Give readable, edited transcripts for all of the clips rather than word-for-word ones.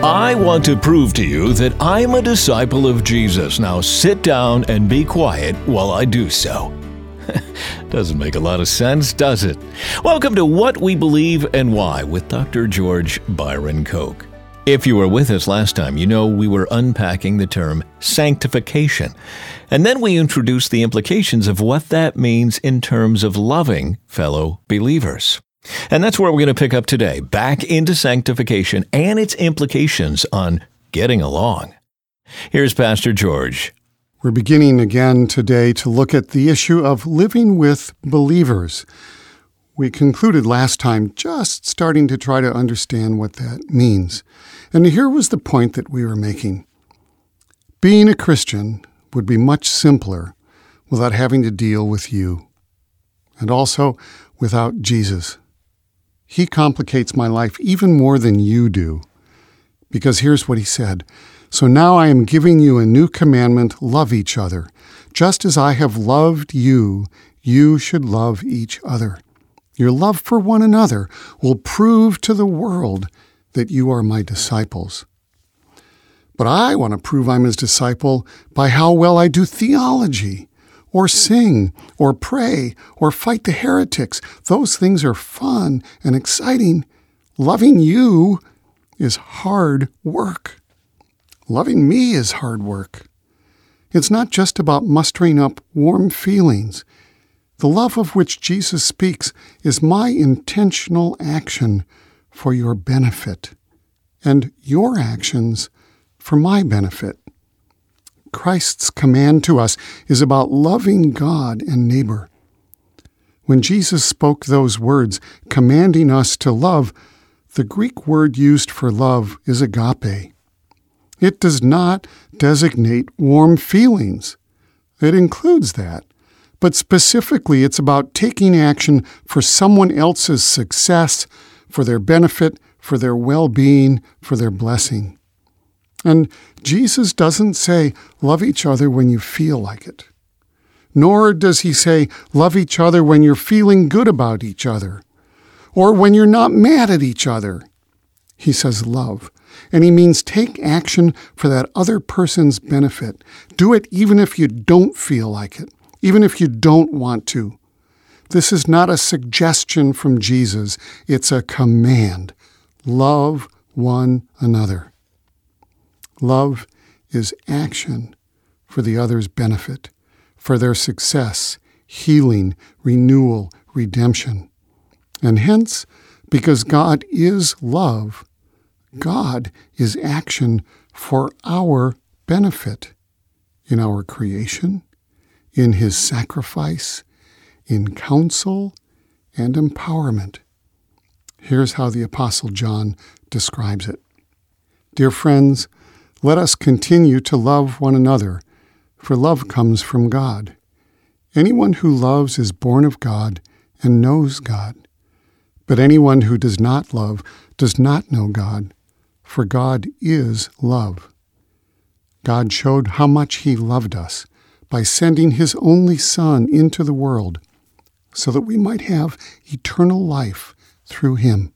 I want to prove to you that I'm a disciple of Jesus. Now sit down and be quiet while I do so. Doesn't make a lot of sense, does it? Welcome to What We Believe and Why with Dr. George Byron Koch. If you were with us last time, you know we were unpacking the term sanctification. And then we introduced the implications of what that means in terms of loving fellow believers. And that's where we're going to pick up today, back into sanctification and its implications on getting along. Here's Pastor George. We're beginning again today to look at the issue of living with believers. We concluded last time just starting to try to understand what that means. And here was the point that we were making. Being a Christian would be much simpler without having to deal with you, and also without Jesus. He complicates my life even more than you do, because here's what he said. So now I am giving you a new commandment, love each other. Just as I have loved you, you should love each other. Your love for one another will prove to the world that you are my disciples. But I want to prove I'm his disciple by how well I do theology, or sing, or pray, or fight the heretics. Those things are fun and exciting. Loving you is hard work. Loving me is hard work. It's not just about mustering up warm feelings. The love of which Jesus speaks is my intentional action for your benefit, and your actions for my benefit. Christ's command to us is about loving God and neighbor. When Jesus spoke those words, commanding us to love, the Greek word used for love is agape. It does not designate warm feelings. It includes that. But specifically, it's about taking action for someone else's success, for their benefit, for their well-being, for their blessing. And Jesus doesn't say, love each other when you feel like it. Nor does he say, love each other when you're feeling good about each other, or when you're not mad at each other. He says love. And he means take action for that other person's benefit. Do it even if you don't feel like it, even if you don't want to. This is not a suggestion from Jesus. It's a command. Love one another. Love is action for the other's benefit, for their success, healing, renewal, redemption. And hence, because God is love, God is action for our benefit in our creation, in his sacrifice, in counsel, and empowerment. Here's how the Apostle John describes it. Dear friends, let us continue to love one another, for love comes from God. Anyone who loves is born of God and knows God. But anyone who does not love does not know God, for God is love. God showed how much he loved us by sending his only Son into the world so that we might have eternal life through him.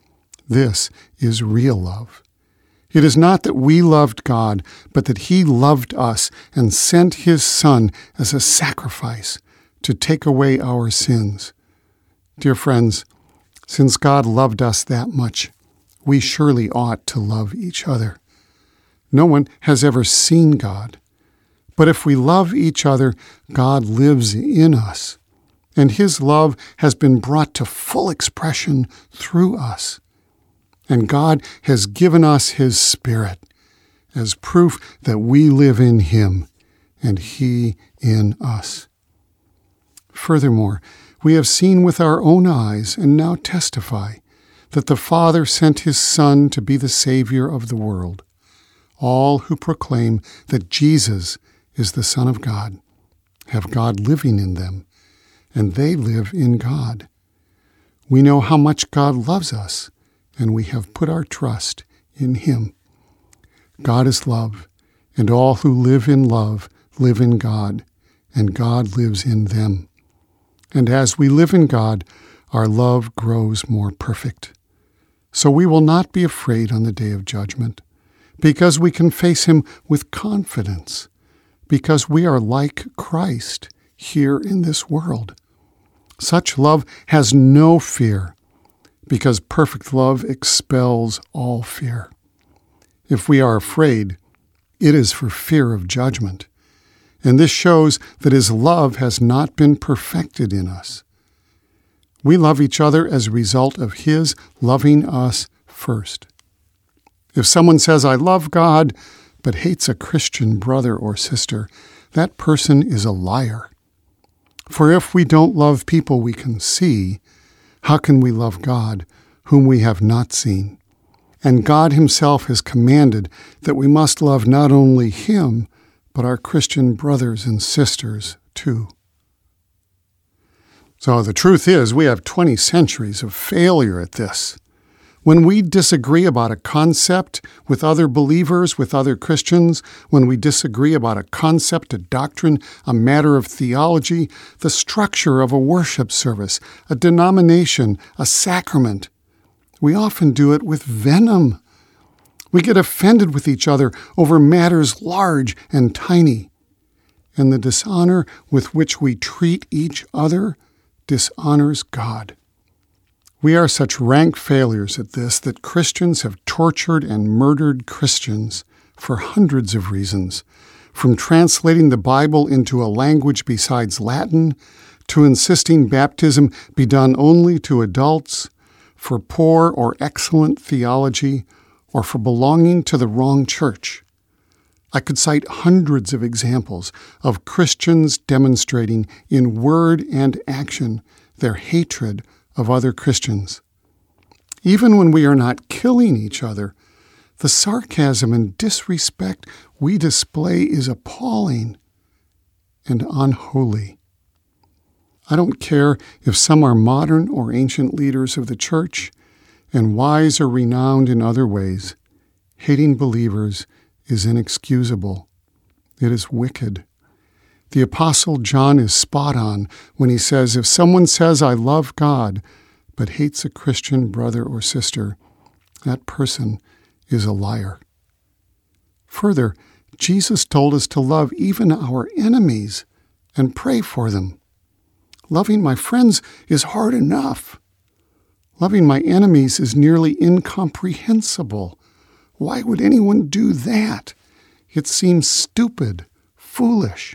This is real love. It is not that we loved God, but that he loved us and sent his Son as a sacrifice to take away our sins. Dear friends, since God loved us that much, we surely ought to love each other. No one has ever seen God, but if we love each other, God lives in us, and his love has been brought to full expression through us. And God has given us his Spirit as proof that we live in him and he in us. Furthermore, we have seen with our own eyes and now testify that the Father sent his Son to be the Savior of the world. All who proclaim that Jesus is the Son of God have God living in them, and they live in God. We know how much God loves us, and we have put our trust in him. God is love, and all who live in love live in God, and God lives in them. And as we live in God, our love grows more perfect. So we will not be afraid on the day of judgment, because we can face him with confidence, because we are like Christ here in this world. Such love has no fear, because perfect love expels all fear. If we are afraid, it is for fear of judgment. And this shows that his love has not been perfected in us. We love each other as a result of his loving us first. If someone says, "I love God," but hates a Christian brother or sister, that person is a liar. For if we don't love people we can see, how can we love God, whom we have not seen? And God himself has commanded that we must love not only him, but our Christian brothers and sisters too. So the truth is, we have 20 centuries of failure at this. When we disagree about a concept with other believers, with other Christians, when we disagree about a concept, a doctrine, a matter of theology, the structure of a worship service, a denomination, a sacrament, we often do it with venom. We get offended with each other over matters large and tiny. And the dishonor with which we treat each other dishonors God. We are such rank failures at this that Christians have tortured and murdered Christians for hundreds of reasons, from translating the Bible into a language besides Latin, to insisting baptism be done only to adults, for poor or excellent theology, or for belonging to the wrong church. I could cite hundreds of examples of Christians demonstrating in word and action their hatred of other Christians. Even when we are not killing each other, the sarcasm and disrespect we display is appalling and unholy. I don't care if some are modern or ancient leaders of the church and wise or renowned in other ways. Hating believers is inexcusable. It is wicked. The Apostle John is spot on when he says, if someone says, "I love God," but hates a Christian brother or sister, that person is a liar. Further, Jesus told us to love even our enemies and pray for them. Loving my friends is hard enough. Loving my enemies is nearly incomprehensible. Why would anyone do that? It seems stupid, foolish.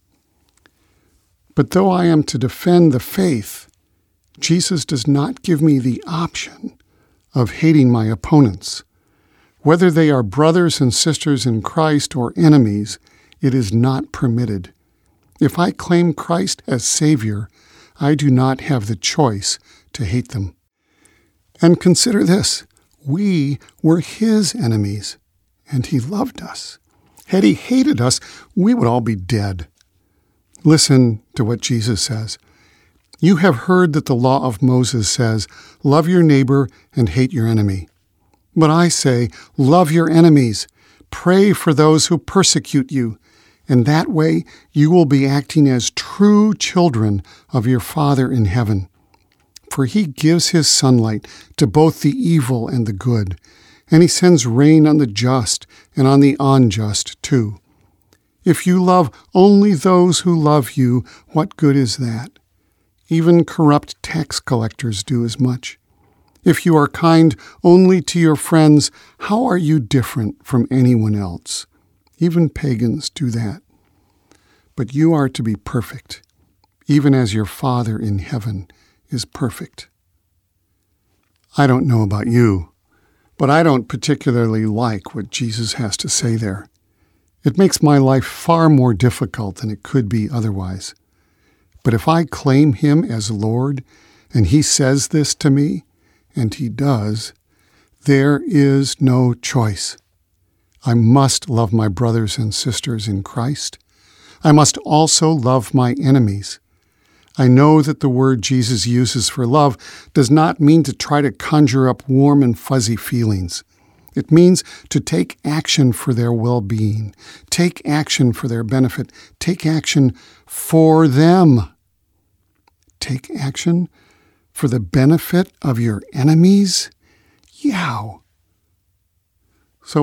But though I am to defend the faith, Jesus does not give me the option of hating my opponents. Whether they are brothers and sisters in Christ or enemies, it is not permitted. If I claim Christ as Savior, I do not have the choice to hate them. And consider this, we were his enemies, and he loved us. Had he hated us, we would all be dead. Listen to what Jesus says. You have heard that the law of Moses says, love your neighbor and hate your enemy. But I say, love your enemies, pray for those who persecute you, and that way you will be acting as true children of your Father in heaven. For he gives his sunlight to both the evil and the good, and he sends rain on the just and on the unjust too. If you love only those who love you, what good is that? Even corrupt tax collectors do as much. If you are kind only to your friends, how are you different from anyone else? Even pagans do that. But you are to be perfect, even as your Father in heaven is perfect. I don't know about you, but I don't particularly like what Jesus has to say there. It makes my life far more difficult than it could be otherwise. But if I claim him as Lord, and he says this to me, and he does, there is no choice. I must love my brothers and sisters in Christ. I must also love my enemies. I know that the word Jesus uses for love does not mean to try to conjure up warm and fuzzy feelings. It means to take action for their well-being, take action for their benefit, take action for them. Take action for the benefit of your enemies? Yow! So what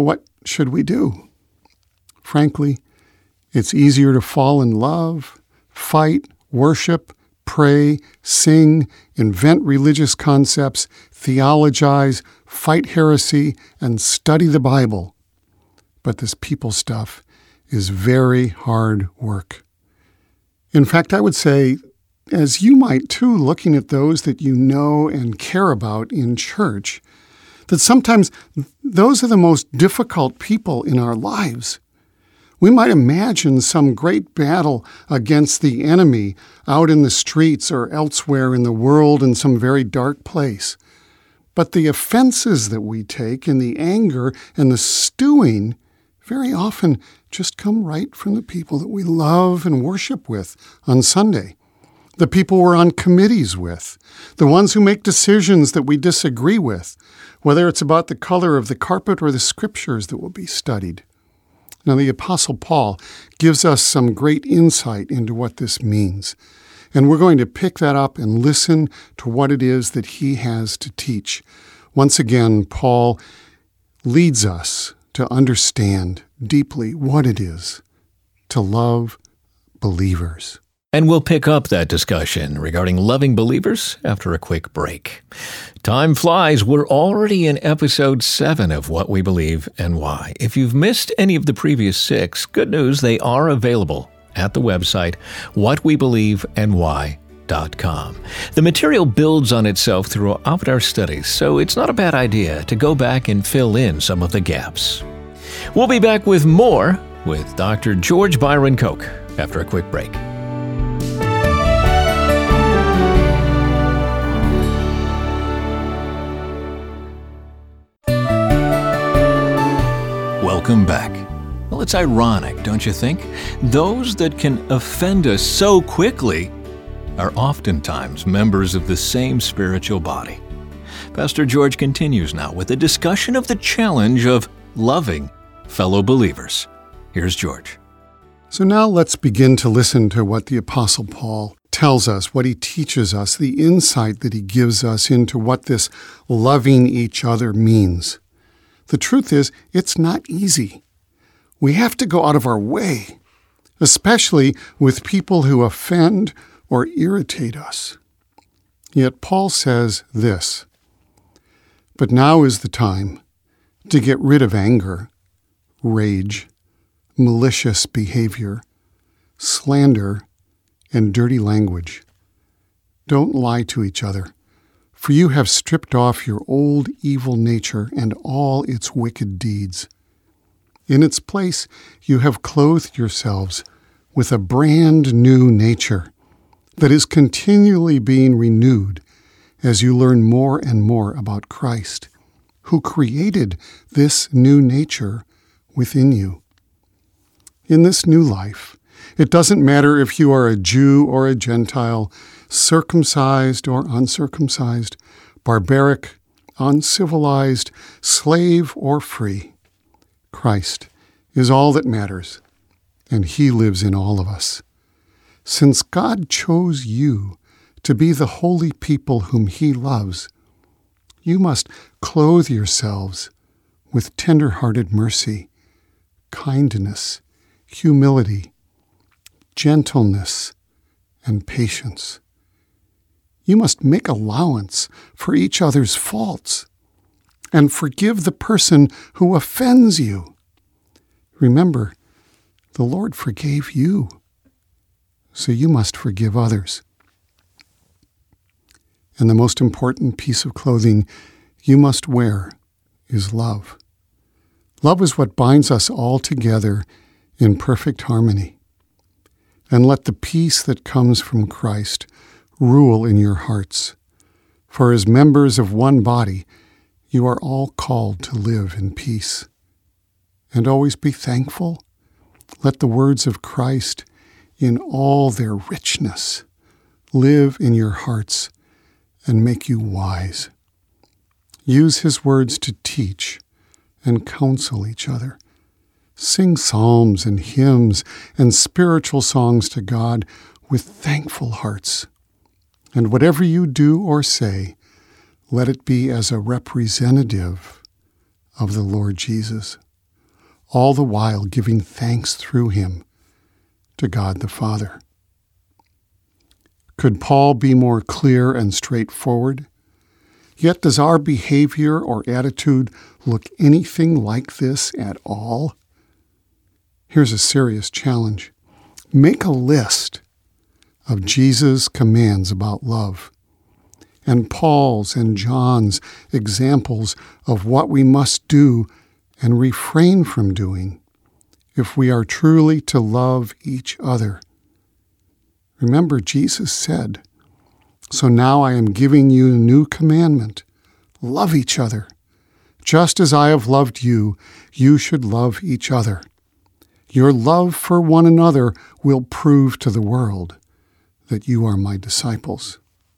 should we do? Frankly, it's easier to fall in love, fight, worship, pray, sing, invent religious concepts, theologize, fight heresy, and study the Bible. But this people stuff is very hard work. In fact, I would say, as you might too, looking at those that you know and care about in church, that sometimes those are the most difficult people in our lives. We might imagine some great battle against the enemy out in the streets or elsewhere in the world in some very dark place. But the offenses that we take and the anger and the stewing very often just come right from the people that we love and worship with on Sunday. The people we're on committees with, the ones who make decisions that we disagree with, whether it's about the color of the carpet or the scriptures that will be studied. Now, the Apostle Paul gives us some great insight into what this means, and we're going to pick that up and listen to what it is that he has to teach. Once again, Paul leads us to understand deeply what it is to love believers. And we'll pick up that discussion regarding loving believers after a quick break. Time flies. We're already in episode 7 of What We Believe and Why. If you've missed any of the previous 6, good news, they are available at the website whatwebelieveandwhy.com. The material builds on itself throughout our studies, so it's not a bad idea to go back and fill in some of the gaps. We'll be back with more with Dr. George Byron Koch after a quick break. Welcome back. Well, it's ironic, don't you think? Those that can offend us so quickly are oftentimes members of the same spiritual body. Pastor George continues now with a discussion of the challenge of loving fellow believers. Here's George. So now let's begin to listen to what the Apostle Paul tells us, what he teaches us, the insight that he gives us into what this loving each other means. The truth is, it's not easy. We have to go out of our way, especially with people who offend or irritate us. Yet Paul says this, "But now is the time to get rid of anger, rage, malicious behavior, slander, and dirty language. Don't lie to each other, for you have stripped off your old evil nature and all its wicked deeds. In its place, you have clothed yourselves with a brand new nature that is continually being renewed as you learn more and more about Christ, who created this new nature within you. In this new life, it doesn't matter if you are a Jew or a Gentile, circumcised or uncircumcised, barbaric, uncivilized, slave or free. Christ is all that matters, and he lives in all of us. Since God chose you to be the holy people whom he loves, you must clothe yourselves with tender-hearted mercy, kindness, humility, gentleness, and patience. You must make allowance for each other's faults and forgive the person who offends you. Remember, the Lord forgave you, so you must forgive others. And the most important piece of clothing you must wear is love. Love is what binds us all together in perfect harmony. And let the peace that comes from Christ rule in your hearts. For as members of one body, you are all called to live in peace. And always be thankful. Let the words of Christ, in all their richness, live in your hearts and make you wise. Use his words to teach and counsel each other. Sing psalms and hymns and spiritual songs to God with thankful hearts. And whatever you do or say, let it be as a representative of the Lord Jesus. all the while giving thanks through him to God the Father. Could Paul be more clear and straightforward? Yet does our behavior or attitude look anything like this at all? Here's a serious challenge. Make a list of Jesus' commands about love and Paul's and John's examples of what we must do and refrain from doing if we are truly to love each other. Remember, Jesus said, "So now I am giving you a new commandment. Love each other. Just as I have loved you, you should love each other. Your love for one another will prove to the world that you are my disciples."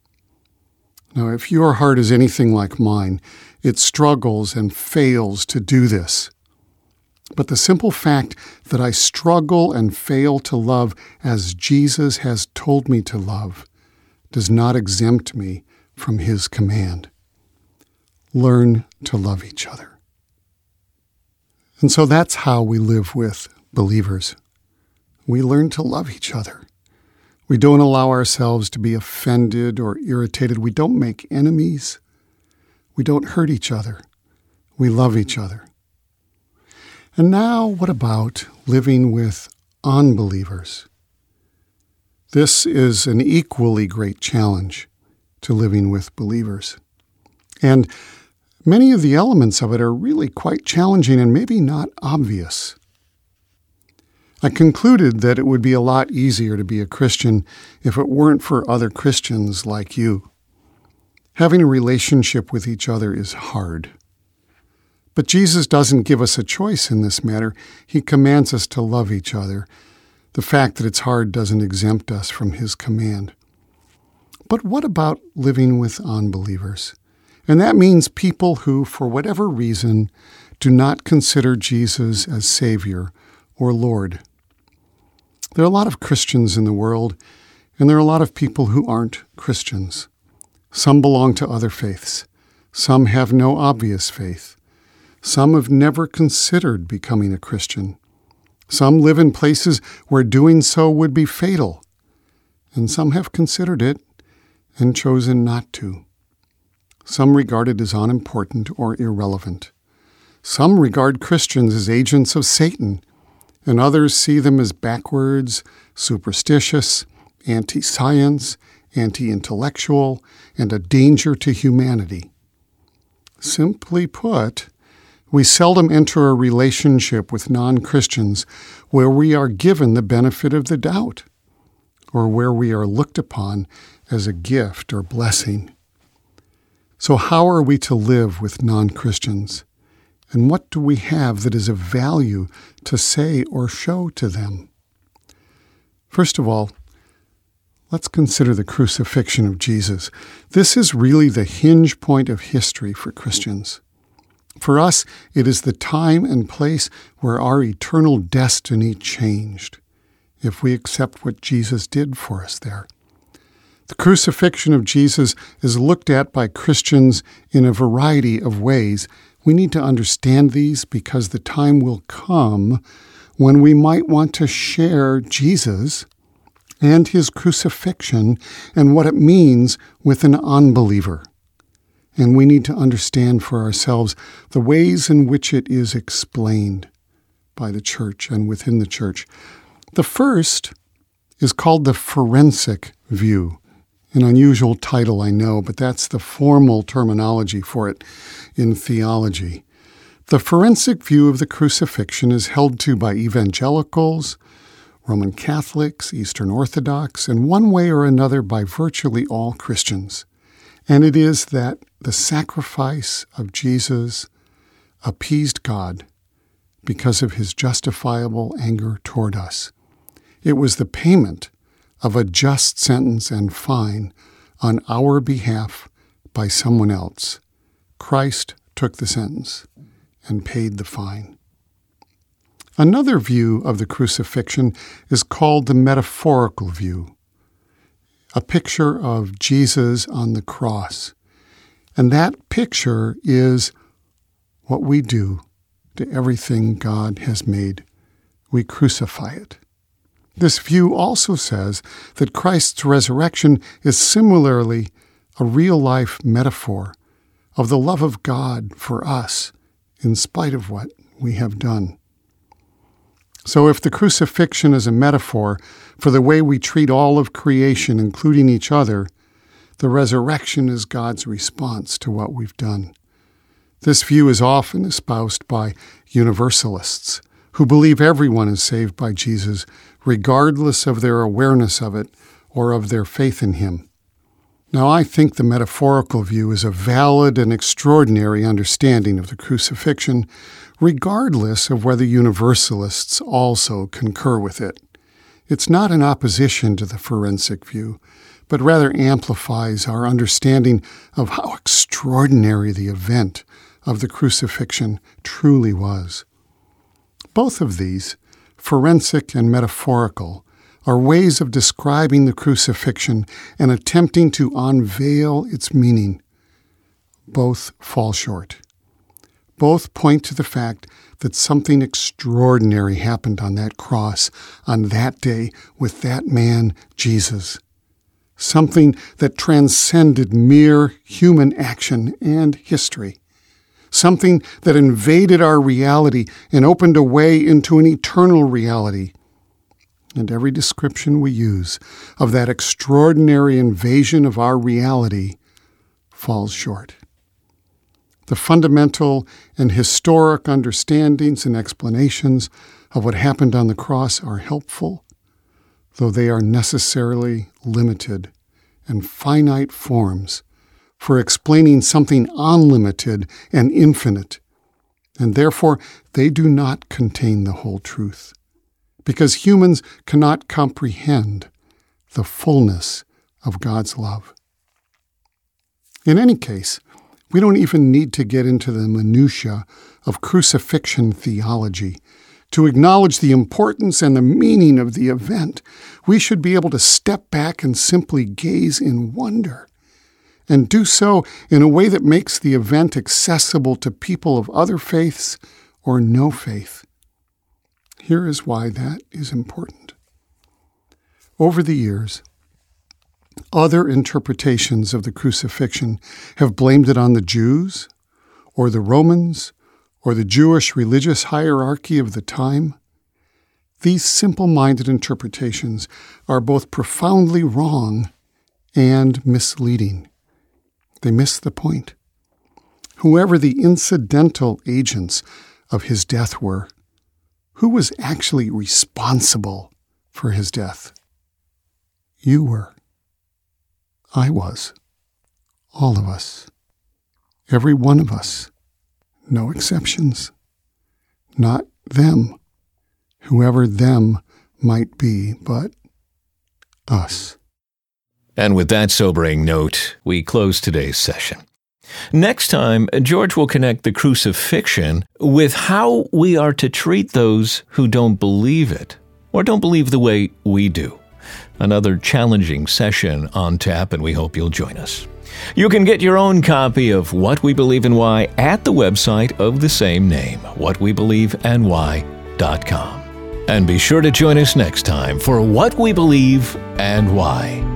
Now, if your heart is anything like mine, it struggles and fails to do this. But the simple fact that I struggle and fail to love as Jesus has told me to love does not exempt me from his command. Learn to love each other. And so that's how we live with believers. We learn to love each other. We don't allow ourselves to be offended or irritated. We don't make enemies. We don't hurt each other. We love each other. And now, what about living with unbelievers? This is an equally great challenge to living with believers. And many of the elements of it are really quite challenging and maybe not obvious. I concluded that it would be a lot easier to be a Christian if it weren't for other Christians like you. Having a relationship with each other is hard. But Jesus doesn't give us a choice in this matter. He commands us to love each other. The fact that it's hard doesn't exempt us from his command. But what about living with unbelievers? And that means people who, for whatever reason, do not consider Jesus as Savior or Lord. There are a lot of Christians in the world, and there are a lot of people who aren't Christians. Some belong to other faiths. Some have no obvious faith. Some have never considered becoming a Christian. Some live in places where doing so would be fatal. And some have considered it and chosen not to. Some regard it as unimportant or irrelevant. Some regard Christians as agents of Satan, and others see them as backwards, superstitious, anti-science, anti-intellectual, and a danger to humanity. Simply put, we seldom enter a relationship with non-Christians where we are given the benefit of the doubt, or where we are looked upon as a gift or blessing. So how are we to live with non-Christians? And what do we have that is of value to say or show to them? First of all, let's consider the crucifixion of Jesus. This is really the hinge point of history for Christians. For us, it is the time and place where our eternal destiny changed, if we accept what Jesus did for us there. The crucifixion of Jesus is looked at by Christians in a variety of ways. We need to understand these because the time will come when we might want to share Jesus and his crucifixion and what it means with an unbeliever. And we need to understand for ourselves the ways in which it is explained by the church and within the church. The first is called the forensic view. An unusual title, I know, but that's the formal terminology for it in theology. The forensic view of the crucifixion is held to by evangelicals, Roman Catholics, Eastern Orthodox, and one way or another by virtually all Christians. And it is that the sacrifice of Jesus appeased God because of his justifiable anger toward us. It was the payment of a just sentence and fine on our behalf by someone else. Christ took the sentence and paid the fine. Another view of the crucifixion is called the metaphorical view, a picture of Jesus on the cross. And that picture is what we do to everything God has made. We crucify it. This view also says that Christ's resurrection is similarly a real-life metaphor of the love of God for us in spite of what we have done. So if the crucifixion is a metaphor for the way we treat all of creation, including each other, the resurrection is God's response to what we've done. This view is often espoused by universalists who believe everyone is saved by Jesus, regardless of their awareness of it or of their faith in him. Now, I think the metaphorical view is a valid and extraordinary understanding of the crucifixion, regardless of whether universalists also concur with it. It's not in opposition to the forensic view, but rather amplifies our understanding of how extraordinary the event of the crucifixion truly was. Both of these, forensic and metaphorical, are ways of describing the crucifixion and attempting to unveil its meaning. Both fall short. Both point to the fact that something extraordinary happened on that cross on that day with that man, Jesus. Something that transcended mere human action and history. Something that invaded our reality and opened a way into an eternal reality. And every description we use of that extraordinary invasion of our reality falls short. The fundamental and historic understandings and explanations of what happened on the cross are helpful, though they are necessarily limited and finite forms for explaining something unlimited and infinite, and therefore they do not contain the whole truth, because humans cannot comprehend the fullness of God's love. In any case, we don't even need to get into the minutiae of crucifixion theology. To acknowledge the importance and the meaning of the event, we should be able to step back and simply gaze in wonder, and do so in a way that makes the event accessible to people of other faiths or no faith. Here is why that is important. Over the years, other interpretations of the crucifixion have blamed it on the Jews, or the Romans, or the Jewish religious hierarchy of the time. These simple-minded interpretations are both profoundly wrong and misleading. They miss the point. Whoever the incidental agents of his death were, who was actually responsible for his death? You were. I was. All of us. Every one of us. No exceptions. Not them, whoever them might be, but us. And with that sobering note, we close today's session. Next time, George will connect the crucifixion with how we are to treat those who don't believe it, or don't believe the way we do. Another challenging session on tap, and we hope you'll join us. You can get your own copy of What We Believe and Why at the website of the same name, whatwebelieveandwhy.com. And be sure to join us next time for What We Believe and Why.